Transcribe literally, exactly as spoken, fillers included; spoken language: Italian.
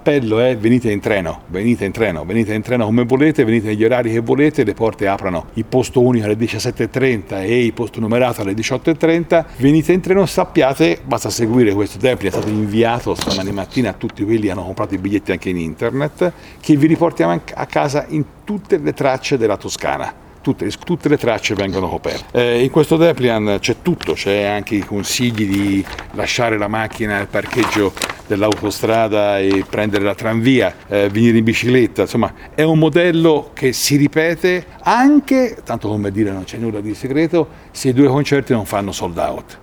l'appello è venite in treno, venite in treno, venite in treno come volete, venite negli orari che volete, le porte aprono il posto unico alle diciassette e trenta e il posto numerato alle diciotto e trenta, venite in treno, sappiate, basta seguire questo template, è stato inviato stamani mattina a tutti quelli che hanno comprato i biglietti anche in internet, che vi riportiamo a casa in tutte le tracce della Toscana. Tutte, tutte le tracce vengono coperte. Eh, in questo Deplian c'è tutto, c'è anche i consigli di lasciare la macchina al parcheggio dell'autostrada e prendere la tranvia, eh, venire in bicicletta, insomma è un modello che si ripete anche, tanto come dire non c'è nulla di segreto, se i due concerti non fanno sold out.